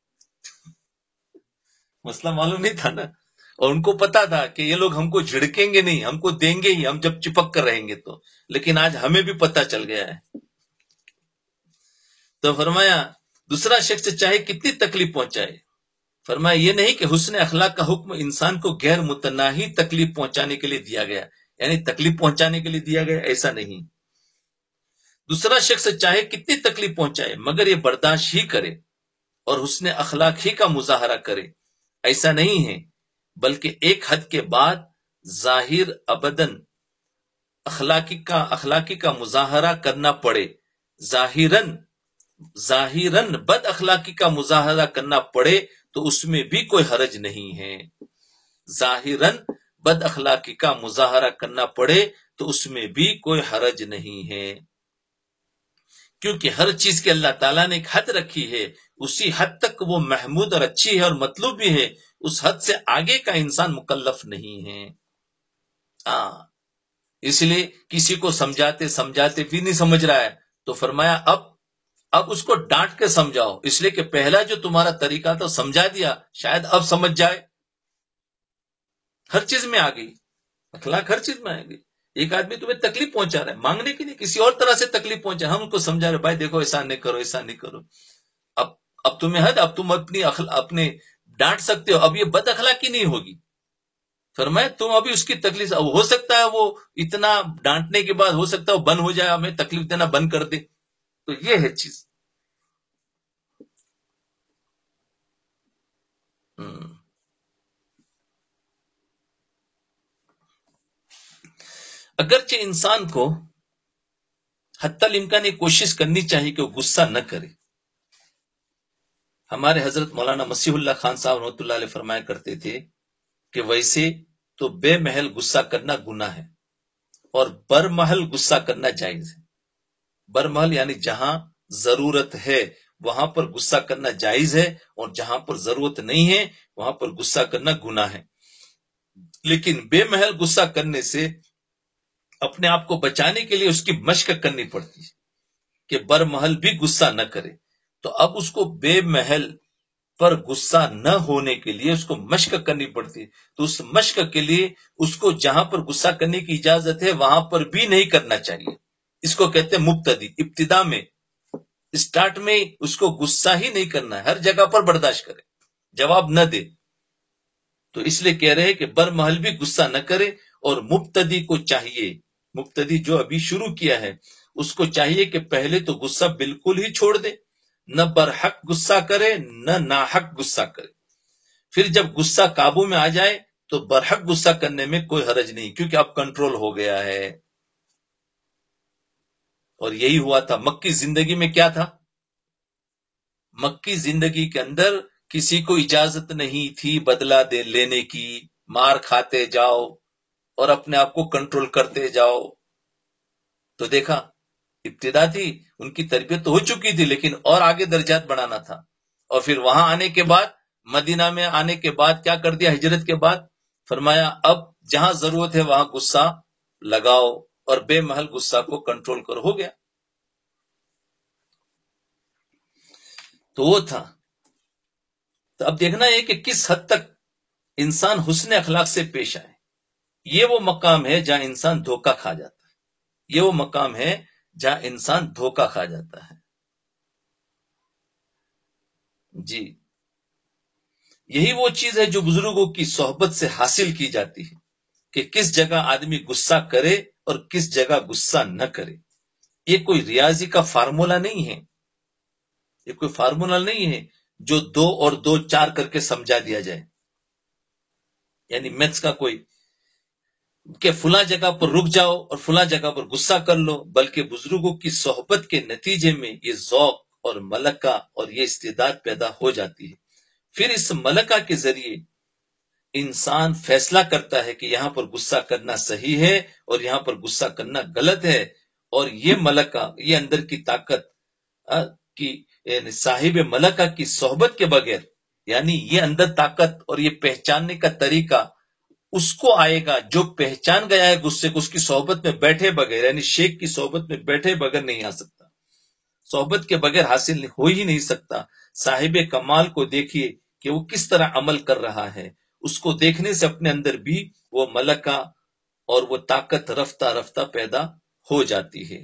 مسئلہ معلوم نہیں تھا نا، اور ان کو پتا تھا کہ یہ لوگ ہم کو جھڑکیں گے نہیں، ہم کو دیں گے ہی، ہم جب چپک کر رہیں گے تو. لیکن آج ہمیں بھی پتا چل گیا ہے. تو فرمایا دوسرا شخص چاہے کتنی تکلیف پہنچائے، فرمایا یہ نہیں کہ حسن اخلاق کا حکم انسان کو غیر متناہی تکلیف پہنچانے کے لیے دیا گیا، یعنی تکلیف پہنچانے کے لیے دیا گیا، ایسا نہیں. دوسرا شخص چاہے کتنی تکلیف پہنچائے مگر یہ برداشت ہی کرے اور حسن اخلاق ہی کا مظاہرہ کرے، ایسا نہیں ہے. بلکہ ایک حد کے بعد ظاہر ابداً اخلاقی کا اخلاقی کا مظاہرہ کرنا پڑے، ظاہراً ظاہراً بد اخلاقی کا مظاہرہ کرنا پڑے تو اس میں بھی کوئی حرج نہیں ہے. ظاہراً بد اخلاقی کا مظاہرہ کرنا پڑے تو اس میں بھی کوئی حرج نہیں ہے، کیونکہ ہر چیز کے اللہ تعالیٰ نے ایک حد رکھی ہے، اسی حد تک وہ محمود اور اچھی ہے اور مطلوب بھی ہے، اس حد سے آگے کا انسان مکلف نہیں ہے. آہ اس لیے کسی کو سمجھاتے سمجھاتے بھی نہیں سمجھ رہا ہے تو فرمایا اب اب اس کو ڈانٹ کے سمجھاؤ، اس لیے کہ پہلا جو تمہارا طریقہ تھا سمجھا دیا، شاید اب سمجھ جائے. ہر چیز میں آ گئی اخلاق، ہر چیز میں آ گئی. ایک آدمی تمہیں تکلیف پہنچا رہا ہے، مانگنے کی نہیں کسی اور طرح سے تکلیف پہنچا، ہم ان کو سمجھا رہے بھائی دیکھو ایسا نہیں کرو ایسا نہیں کرو. اب اب تمہیں حد، اب تم اپنی اپنے ڈانٹ سکتے ہو، اب یہ بد اخلاقی نہیں ہوگی. فرمایا تم ابھی اس کی تکلیف، اب ہو سکتا ہے وہ اتنا ڈانٹنے کے بعد ہو سکتا ہے وہ بند ہو جائے، ہمیں تکلیف دینا بند کر دے. تو یہ ہے چیز. اگرچہ انسان کو حتی الامکان یہ کوشش کرنی چاہیے کہ وہ غصہ نہ کرے. ہمارے حضرت مولانا مسیح اللہ خان صاحب رحمۃ اللہ علیہ فرمایا کرتے تھے کہ ویسے تو بے محل غصہ کرنا گناہ ہے اور برمحل غصہ کرنا جائز ہے. برمحل یعنی جہاں ضرورت ہے وہاں پر غصہ کرنا جائز ہے، اور جہاں پر ضرورت نہیں ہے وہاں پر غصہ کرنا گناہ ہے. لیکن بے محل غصہ کرنے سے اپنے آپ کو بچانے کے لیے اس کی مشق کرنی پڑتی ہے کہ برمحل بھی غصہ نہ کرے. تو اب اس کو بے محل پر غصہ نہ ہونے کے لیے اس کو مشق کرنی پڑتی ہے. تو اس مشق کے لیے اس کو جہاں پر غصہ کرنے کی اجازت ہے وہاں پر بھی نہیں کرنا چاہیے. اس کو کہتے ہیں مبتدی. ابتدا میں اسٹارٹ میں اس کو غصہ ہی نہیں کرنا ہے، ہر جگہ پر برداشت کرے، جواب نہ دے. تو اس لیے کہہ رہے ہیں کہ برمحل بھی غصہ نہ کرے، اور مبتدی کو چاہیے، مبتدی جو ابھی شروع کیا ہے اس کو چاہیے کہ پہلے تو غصہ بالکل ہی چھوڑ دے، نہ برحق غصہ کرے نہ ناحق غصہ کرے. پھر جب غصہ قابو میں آ جائے تو برحق غصہ کرنے میں کوئی حرج نہیں، کیونکہ اب کنٹرول ہو گیا ہے. اور یہی ہوا تھا مکی زندگی میں. کیا تھا مکی زندگی کے اندر؟ کسی کو اجازت نہیں تھی بدلہ دے لینے کی، مار کھاتے جاؤ اور اپنے آپ کو کنٹرول کرتے جاؤ. تو دیکھا ابتدا تھی، ان کی تربیت تو ہو چکی تھی لیکن اور آگے درجات بڑھانا تھا. اور پھر وہاں آنے کے بعد، مدینہ میں آنے کے بعد کیا کر دیا؟ ہجرت کے بعد فرمایا اب جہاں ضرورت ہے وہاں غصہ لگاؤ اور بے محل غصہ کو کنٹرول کرو. ہو گیا. تو وہ تھا. تو اب دیکھنا ہے کہ کس حد تک انسان حسن اخلاق سے پیش آئے. یہ وہ مقام ہے جہاں انسان دھوکہ کھا جاتا ہے. یہ وہ مقام ہے جہاں انسان دھوکہ کھا جاتا ہے. جی یہی وہ چیز ہے جو بزرگوں کی صحبت سے حاصل کی جاتی ہے کہ کس جگہ آدمی غصہ کرے اور کس جگہ غصہ نہ کرے. یہ کوئی ریاضی کا فارمولا نہیں ہے. یہ کوئی فارمولا نہیں ہے جو دو اور دو چار کر کے سمجھا دیا جائے، یعنی میتھس کا کوئی کہ فلاں جگہ پر رک جاؤ اور فلاں جگہ پر غصہ کر لو، بلکہ بزرگوں کی صحبت کے نتیجے میں یہ ذوق اور ملکہ اور یہ استعداد پیدا ہو جاتی ہے. پھر اس ملکہ کے ذریعے انسان فیصلہ کرتا ہے کہ یہاں پر غصہ کرنا صحیح ہے اور یہاں پر غصہ کرنا غلط ہے. اور یہ ملکہ، یہ اندر کی طاقت کی یعنی صاحب ملکہ کی صحبت کے بغیر، یعنی یہ اندر طاقت اور یہ پہچاننے کا طریقہ اس کو آئے گا جو پہچان گیا ہے غصے کو، اس کی صحبت میں بیٹھے بغیر، یعنی شیخ کی صحبت میں بیٹھے بغیر نہیں آ سکتا. صحبت کے بغیر حاصل ہو ہی نہیں سکتا. صاحب کمال کو دیکھیے کہ وہ کس طرح عمل کر رہا ہے. اس کو دیکھنے سے اپنے اندر بھی وہ ملکہ اور وہ طاقت رفتہ رفتہ پیدا ہو جاتی ہے.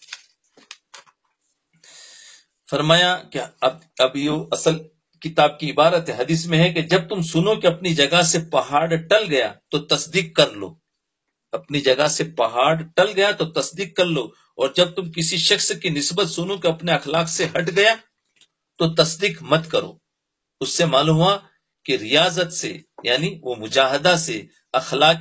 فرمایا کہ اب اب یہ اصل کتاب کی عبارت ہے. حدیث میں ہے کہ جب تم سنو کہ اپنی جگہ سے پہاڑ ٹل گیا تو تصدیق کر لو. اپنی جگہ سے پہاڑ ٹل گیا تو تصدیق کر لو. اور جب تم کسی شخص کی نسبت سنو کہ اپنے اخلاق سے ہٹ گیا تو تصدیق مت کرو. اس سے معلوم ہوا کہ ریاضت سے یعنی وہ مجاہدہ سے اخلاق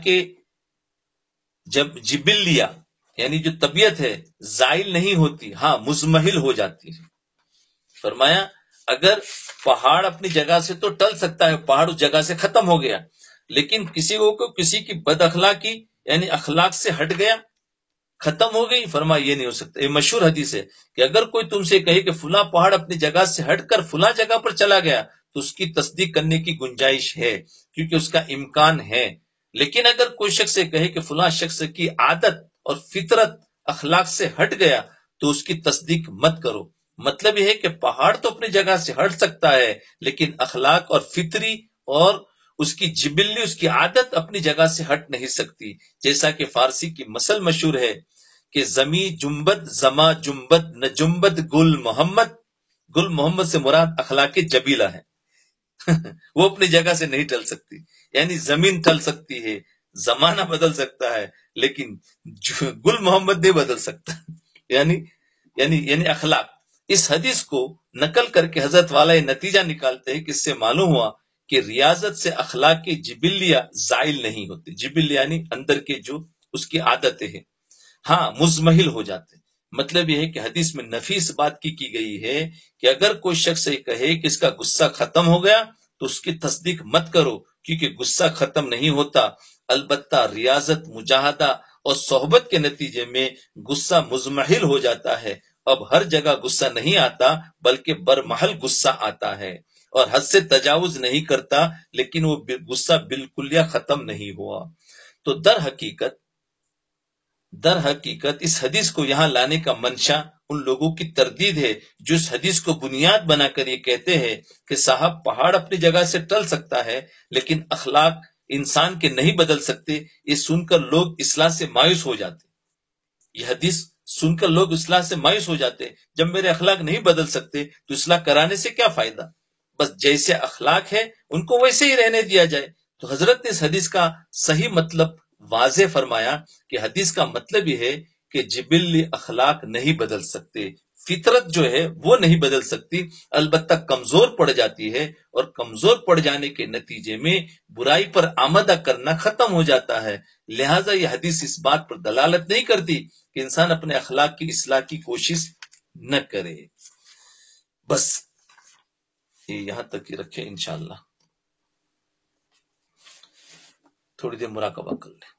جب جبلیہ یعنی جو طبیعت ہے زائل نہیں ہوتی، ہاں مزمحل ہو جاتی ہے. فرمایا اگر پہاڑ اپنی جگہ سے تو ٹل سکتا ہے، پہاڑ اس جگہ سے ختم ہو گیا، لیکن کسی کو کسی کی بد اخلاقی یعنی اخلاق سے ہٹ گیا، ختم ہو گئی. فرمایا یہ نہیں ہو سکتا. یہ مشہور حدیث ہے کہ اگر کوئی تم سے کہے کہ فلاں پہاڑ اپنی جگہ سے ہٹ کر فلاں جگہ پر چلا گیا تو اس کی تصدیق کرنے کی گنجائش ہے، کیونکہ اس کا امکان ہے. لیکن اگر کوئی شخص سے کہے کہ فلاں شخص کی عادت اور فطرت اخلاق سے ہٹ گیا تو اس کی تصدیق مت کرو. مطلب یہ ہے کہ پہاڑ تو اپنی جگہ سے ہٹ سکتا ہے، لیکن اخلاق اور فطری اور اس کی جبلی، اس کی عادت اپنی جگہ سے ہٹ نہیں سکتی. جیسا کہ فارسی کی مثل مشہور ہے کہ زمی جنبد زما جنبد نہ جنبد گل محمد. گل محمد سے مراد اخلاق جبیلہ ہے. وہ اپنی جگہ سے نہیں ٹل سکتی. یعنی زمین ٹل سکتی ہے، زمانہ بدل سکتا ہے، لیکن گل محمد نہیں بدل سکتا. یعنی یعنی یعنی اخلاق. اس حدیث کو نقل کر کے حضرت والا یہ نتیجہ نکالتے ہیں کہ اس سے معلوم ہوا کہ ریاضت سے اخلاق کی جبلیہ زائل نہیں ہوتی. جبل یعنی اندر کے جو اس کی عادتیں ہیں، ہاں مزمحل ہو جاتے. مطلب یہ ہے کہ حدیث میں نفیس بات کی کی گئی ہے کہ اگر کوئی شخص یہ کہے کہ اس کا غصہ ختم ہو گیا تو اس کی تصدیق مت کرو، کیونکہ غصہ ختم نہیں ہوتا. البتہ ریاضت، مجاہدہ اور صحبت کے نتیجے میں غصہ مزمحل ہو جاتا ہے. اب ہر جگہ غصہ نہیں آتا بلکہ برمحل غصہ آتا ہے اور حد سے تجاوز نہیں کرتا، لیکن وہ غصہ بالکل یا ختم نہیں ہوا. تو در حقیقت در حقیقت اس حدیث کو یہاں لانے کا منشا ان لوگوں کی تردید ہے جو اس حدیث کو بنیاد بنا کر یہ کہتے ہیں کہ صاحب پہاڑ اپنی جگہ سے ٹل سکتا ہے لیکن اخلاق انسان کے نہیں بدل سکتے. یہ سن کر لوگ اصلاح سے مایوس ہو جاتے. یہ حدیث سن کر لوگ اصلاح سے مایوس ہو جاتے. جب میرے اخلاق نہیں بدل سکتے تو اصلاح کرانے سے کیا فائدہ؟ بس جیسے اخلاق ہے ان کو ویسے ہی رہنے دیا جائے. تو حضرت نے اس حدیث کا صحیح مطلب واضح فرمایا کہ حدیث کا مطلب یہ ہے کہ جبلی اخلاق نہیں بدل سکتے، فطرت جو ہے وہ نہیں بدل سکتی، البتہ کمزور پڑ جاتی ہے اور کمزور پڑ جانے کے نتیجے میں برائی پر آمدہ کرنا ختم ہو جاتا ہے. لہٰذا یہ حدیث اس بات پر دلالت نہیں کرتی کہ انسان اپنے اخلاق کی اصلاح کی کوشش نہ کرے. بس یہ یہاں تک ہی رکھے. انشاءاللہ تھوڑی دیر مراقبہ کر لیں.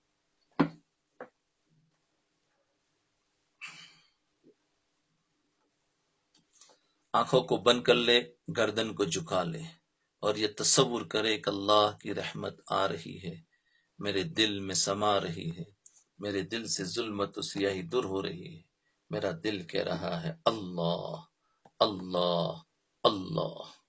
آنکھوں کو بند کر لے، گردن کو جھکا لے اور یہ تصور کرے کہ اللہ کی رحمت آ رہی ہے، میرے دل میں سما رہی ہے، میرے دل سے ظلمت و سیاہی دور ہو رہی ہے. میرا دل کہہ رہا ہے اللہ اللہ اللہ